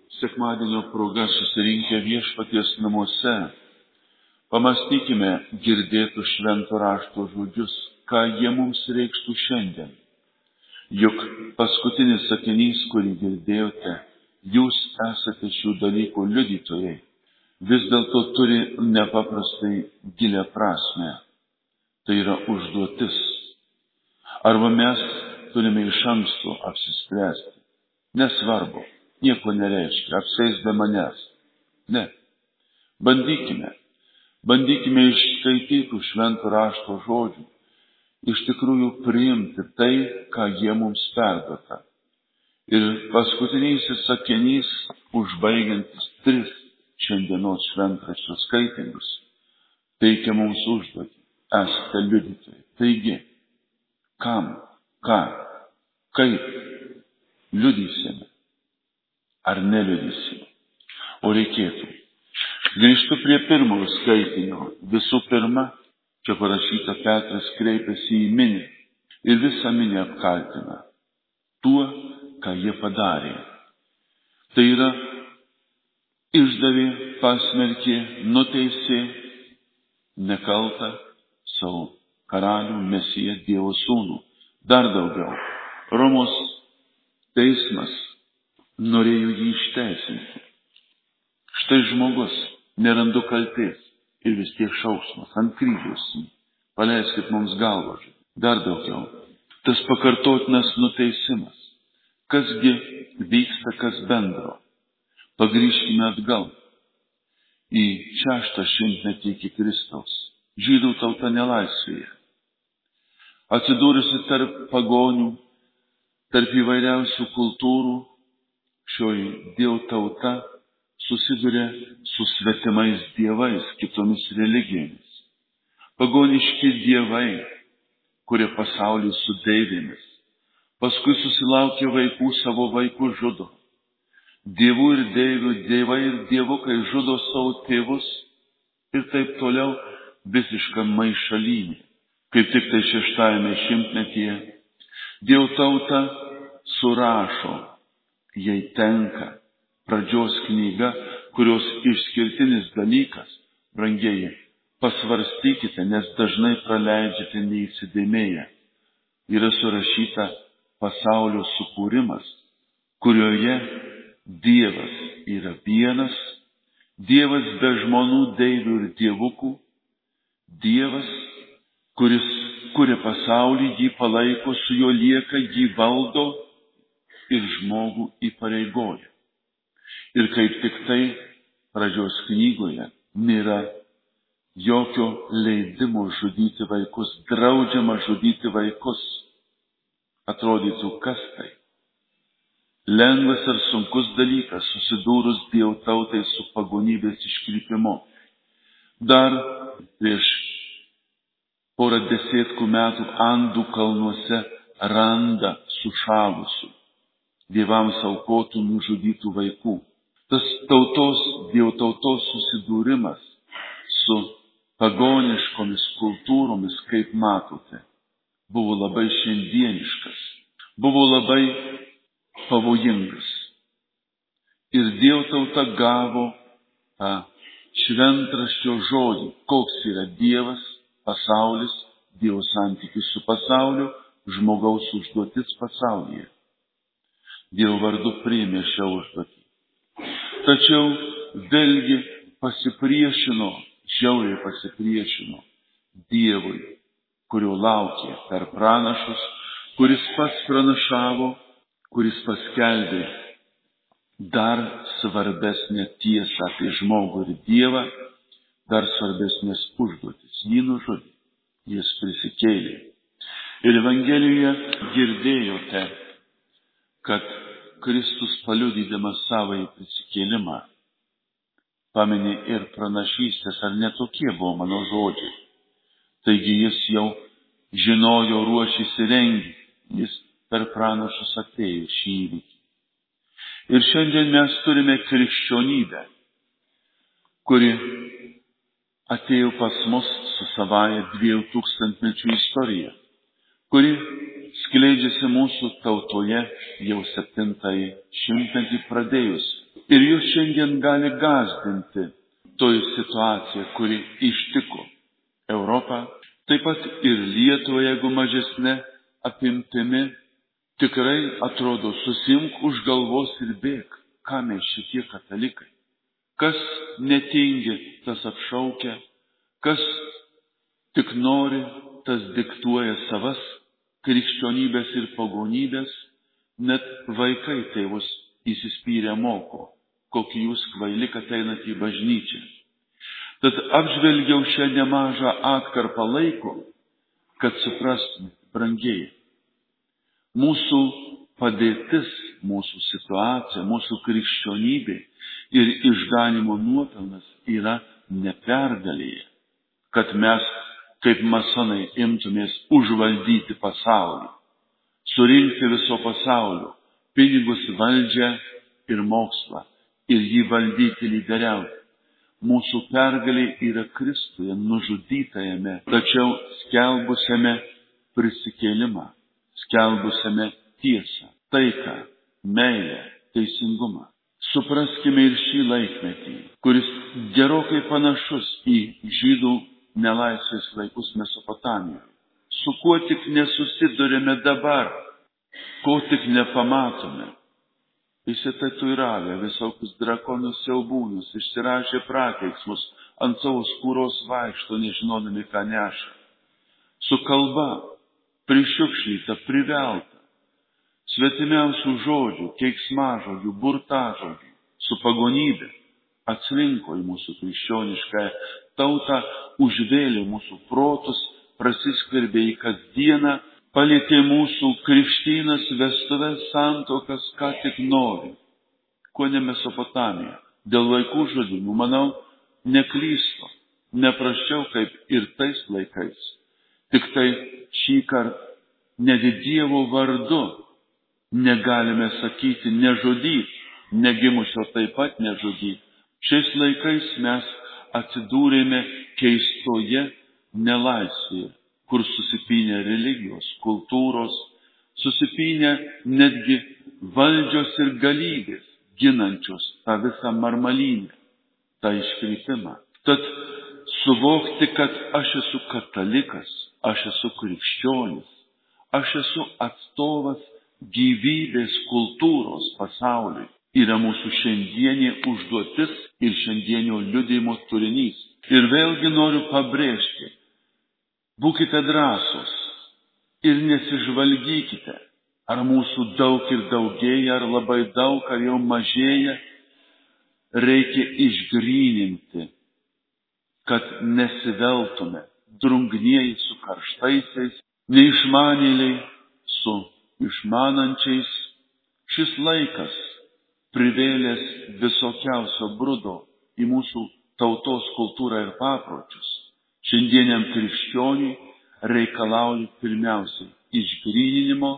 Sekmadienio proga susirinkę Viešpaties namuose, pamastykime girdėtų švento rašto žodžius, ką jie mums reikštų šiandien. Juk paskutinis sakinys, kurį girdėjote, jūs esate šių dalykų liudytojai, vis dėlto turi nepaprastai gilią prasmę. Tai yra užduotis. Arba mes turime iš anksto apsispręsti. Nesvarbu, nieko nereiškia, apsieis be manęs. Ne. Bandykime išskaitytų švento rašto žodžių, iš tikrųjų priimti tai, ką jie mums perduota. Ir paskutinysis sakinys, užbaigiantis 3 šiandienos šventraščio skaitymus, teikia mums užduotį. Esate liudytojai. Taigi, kam, ką, kaip liudysime ar neliudysime? O reikėtų. Grįžtu prie pirmojo skaitinio. Visų pirma, čia parašyta, Petras kreipiasi į minią ir visą minią apkaltina tuo, ką jie padarė. Tai yra, išdavė, pasmerkė, nuteisė nekaltą savo karalių, Mesiją, Dievo sūnų. Dar daugiau. Romos teismas norėjo jį išteisinti. Štai žmogus, nerandu kaltės ir vis tiek šauksmas ant kryžiaus. Paleiskit mums galvą. Dar daugiau. Tas pakartotinas nuteisimas. Kasgi vyksta, kas bendro? Pagrįžkime atgal į 6 šimtmetį iki Kristaus. Žydų tauta nelaisvėje. Atsidūrusi tarp pagonių, tarp įvairiausių kultūrų, šioji Dievo tauta susiduria su svetimais dievais, kitomis religijomis. Pagoniški dievai, kurie pasaulį su deivėmis, paskui susilaukia vaikų, savo vaikų žudo. Dievų ir deivių, dievai ir dievukai žudo savo tėvus ir taip toliau, visiška maišalynė. Kaip tik tai 6 šimtmetyje Dievo tauta surašo, jai tenka pradžios knyga, kurios išskirtinis dalykas, brangieji, pasvarstykite, nes dažnai praleidžiate neįsidėmėję. Yra surašyta pasaulio sukūrimas, kurioje Dievas yra vienas, Dievas be žmonų, deivių ir dievukų, Dievas, kuris kuria pasaulį, jį palaiko, su juo lieka, jį valdo ir žmogų įpareigoja. Ir kaip tik tai pradžios knygoje nėra jokio leidimo žudyti vaikus, draudžiama žudyti vaikus. Atrodytų, kas tai? Lengvas ar sunkus dalykas, susidūrus Dievo tautai su pagonybės iškrypimu. Dar prieš porą desėtkų metų Andų kalnuose randa sušalusių, dievams aukotų, nužudytų vaikų. Tas Dievo tautos susidūrimas su pagoniškomis kultūromis, kaip matote, buvo labai šiandieniškas, buvo labai pavojingas. Ir Dievo tauta gavo tą šventraščio žodį, koks yra Dievas, pasaulis, Dievo santykis su pasauliu, žmogaus užduotis pasaulyje. Dievo vardu priėmė šią užduotį. Tačiau vėlgi žiauriai pasipriešino Dievui, kurio laukė per pranašus, kuris pats pranašavo, kuris paskelbė dar svarbesnę tiesą apie žmogų ir Dievą, dar svarbesnės užduotis. Jį nužudė, jis prisikėlė. Ir Evangelijoje girdėjote, kad Kristus paliudydamas savąjį prisikėlimą paminė ir pranašystės, ar netokie buvo mano žodžiai. Taigi jis jau žinojo, ruošėsi, rengė, jis per pranašus atėjo šį įvykį. Ir šiandien mes turime krikščionybę, kuri atėjo pas mus su savaja 2000 istorija, kuri skleidžiasi mūsų tautoje jau 7 šimtmetį pradėjus Ir jūs šiandien gali gąsdinti toj situacija, kuri ištiko Europą, taip pat ir Lietuvą, jeigu mažesne apimtimi. Tikrai atrodo, susimk už galvos ir bėk, ką mes šitie katalikai. Kas netingi, tas apšaukia, kas tik nori, tas diktuoja savas krikščionybės ir pagonybės, net vaikai tėvus įsispyrę moko, kokį jūs kvaili, kad einat į bažnyčią. Tad apžvelgiau šią nemažą atkarpą laiko, kad suprastume, brangieji, mūsų padėtis, mūsų situacija, mūsų krikščionybė ir išganimo nuopelnas yra ne pergalėje, kad mes, kaip masonai, imtumės užvaldyti pasaulį, surinkti viso pasaulio pinigus, valdžią ir mokslą ir jį valdyti, lyderiauti. Mūsų pergalė yra Kristuje, nužudytajame, tačiau skelbusiame prisikėlimą, skelbusiame tiesą, taiką, meilę, teisingumą. Supraskime ir šį laikmetį, kuris gerokai panašus į žydų nelaisvės laikus Mesopotamijoje. Su kuo tik nesusidurėme dabar, ko tik nepamatome. Įsitatuiravę visokius drakonus siaubūnus, išsirašė prakeiksmus, ant savo skūros vaikšto, nežinodami, ką neša. Su kalba prišiukšlyta, privelta, svetimiausių žodžių, keiksmažodžių, burtažodžių, su pagonybė atslinko į mūsų krikščioniškąją tautą, užvėlė mūsų protus, prasiskverbė į kasdieną, palietė mūsų krikštynas, vestuves, santuokas, ką tik nori. Ko ne Mesopotamija. Dėl vaikų žudymų, manau, neklysto, neprasčiau kaip ir tais laikais. Tik tai šį kartą ne Dievo vardu negalime sakyti nežudyk, negimusio taip pat nežudyk. Šiais laikais mes atsidūrėme keistoje nelaisvėje, kur susipynė religijos, kultūros, susipynė netgi valdžios ir galybės, ginančios tą visą marmalynę, tą iškrypimą. Tad suvokti, kad aš esu katalikas, aš esu krikščionis, aš esu atstovas gyvybės kultūros pasauliui, yra mūsų šiandienė užduotis ir šiandienio liudijimo turinys. Ir vėlgi noriu pabrėžti, būkite drąsūs ir nesižvalgykite, ar mūsų daug ir daugėja, ar labai daug, ar jau mažėja. Reikia išgryninti, kad nesiveltume drungnieji su karštaisiais, neišmanėliai su išmanančiais. Šis laikas privėlęs visokiausio brudo į mūsų tautos kultūrą ir papročius. Šiandieniam krikščioniui reikalauja pirmiausiai išgryninimo,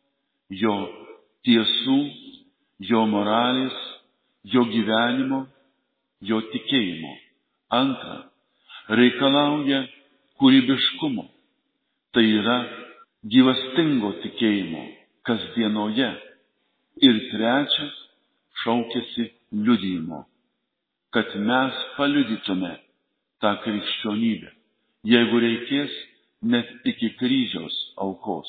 jo tiesų, jo moralės, jo gyvenimo, jo tikėjimo. Antra, reikalauja kūrybiškumo, tai yra gyvastingo tikėjimo kasdienoje. Ir trečia, šaukiasi liudijimo, kad mes paliudytume tą krikščionybę, jeigu reikės, net iki kryžiaus aukos.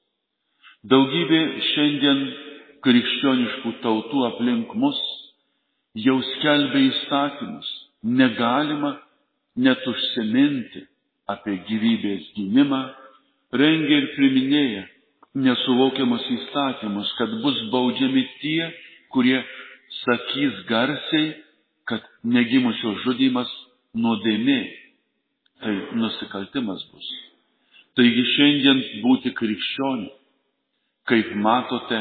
Daugybė šiandien krikščioniškų tautų aplink mus jau skelbia įstatymus, negalima net užsiminti apie gyvybės gynimą, rengia ir priminėja nesuvokiamus įstatymus, kad bus baudžiami tie, kurie sakys garsiai, kad negimusio žudymas nuodėmė, tai nusikaltimas bus. Taigi šiandien būti krikščioniu, kaip matote,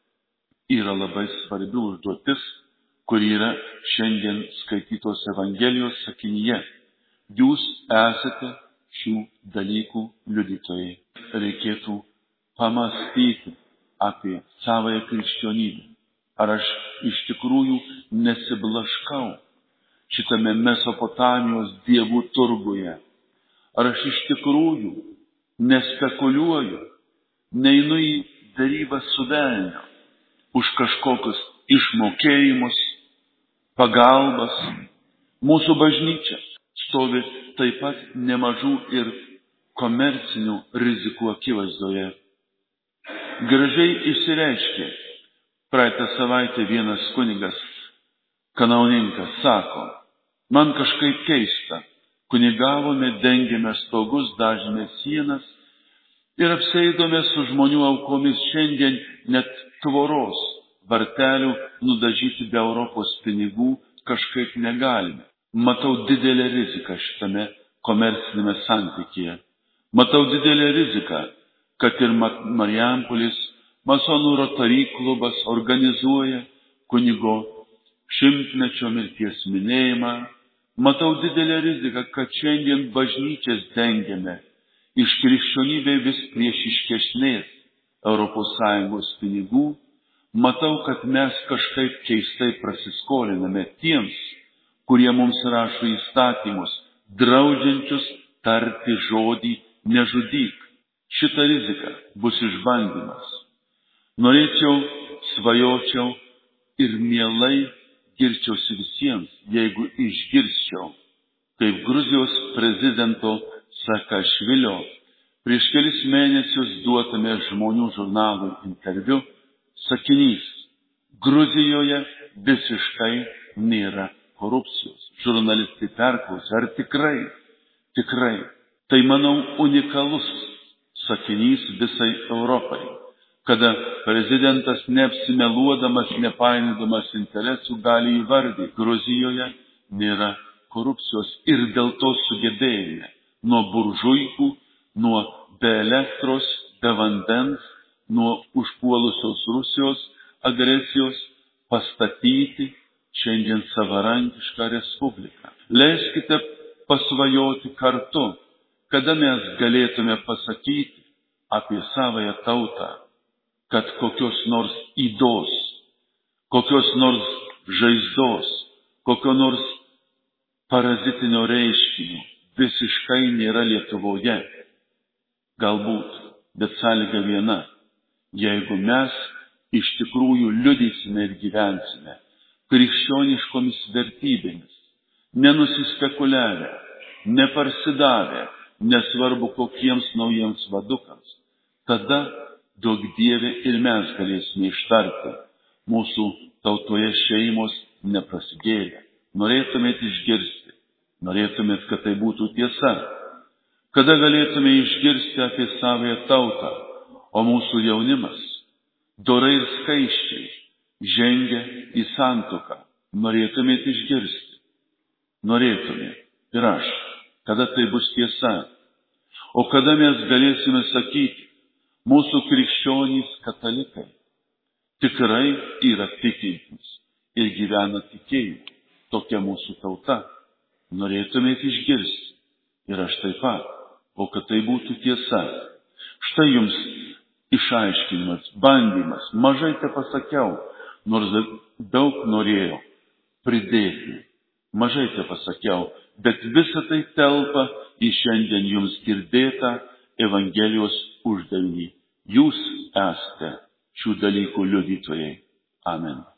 yra labai svarbi užduotis, kuri yra šiandien skaitytos Evangelijos sakinyje. Jūs esate šių dalykų liudytojai. Reikėtų pamastyti apie savąją krikščionybę. Ar aš iš tikrųjų nesiblaškau šitame Mesopotamijos dievų turguje? Ar aš iš tikrųjų nespekuliuoju, neinu į darybą su velniu už kažkokius išmokėjimus, pagalbas. Mūsų bažnyčia stovi taip pat nemažų ir komercinių rizikų akivaizdoje. Gražiai išsireiškė praeitą savaitę vienas kunigas, kanauninkas, sako: man kažkaip keista, kunigavome, dengėme stogus, dažėme sienas ir apseidome su žmonių aukomis, šiandien net tvoros vartelių nudažyti be Europos pinigų kažkaip negalime. Matau didelę riziką šitame komercinėme santykyje. Matau didelę riziką, kad ir Marijampolės masonų Rotary klubas organizuoja kunigo 100-mečio mirties minėjimą. Matau didelę riziką, kad šiandien bažnyčias dengiame iš krikščionybei vis priešiškesnės ES pinigų. Matau, kad mes kažkaip keistai prasiskoliname tiems, kurie mums rašo įstatymus, draudžiančius tarti žodį nežudyk. Šita rizika bus išbandymas. Norėčiau, svajočiau ir mielai girčiausi visiems, jeigu išgirsčiau, kaip Gruzijos prezidento Sakašvilio prieš kelis mėnesius duotame Žmonių žurnalui interviu sakinys: Gruzijoje visiškai nėra korupcijos. Žurnalistai perklausė, ar tikrai? Tikrai. Tai, manau, unikalus sakinys visai Europai, kada prezidentas neapsimeluodamas, nepainiodamas interesų gali įvardyti: Gruzijoje nėra korupcijos, ir dėl to sugebėjome nuo buržuikų, nuo be elektros, be vandens, nuo užpuolusios Rusijos agresijos pastatyti šiandien savarankišką respubliką. Leiskite pasvajoti kartu, kada mes galėtume pasakyti apie savąją tautą, kad kokios nors ydos, kokios nors žaizdos, kokio nors parazitinio reiškinio visiškai nėra Lietuvoje. Galbūt, bet sąlyga viena: jeigu mes iš tikrųjų liudysime ir gyvensime krikščioniškomis vertybėmis, nenusispekuliavę, neparsidavę, nesvarbu kokiems naujiems vadukams, tada, duok Dieve, ir mes galėsime ištarti: mūsų tautoje šeimos neprasigėrė. Norėtumėt išgirsti, norėtumėt, kad tai būtų tiesa. Kada galėtume išgirsti apie savąją tautą, o mūsų jaunimas dorai ir skaisčiai žengia į santuoką? Norėtumėt išgirsti, norėtumėt ir aš, kada tai bus tiesa. O kada mes galėsime sakyti: mūsų krikščionys katalikai tikrai yra tikintys ir gyvena tikėjimu. Tokia mūsų tauta. Norėtumėt išgirsti ir aš taip pat. O kad tai būtų tiesa. Štai jums išaiškinimas, bandymas. Mažai te pasakiau, nors daug norėjau pridėti. Mažai te pasakiau, bet visa tai telpa į šiandien jums girdėtą Evangelijos uždavinį. Jūs esate šių dalykų liudytojai. Amen.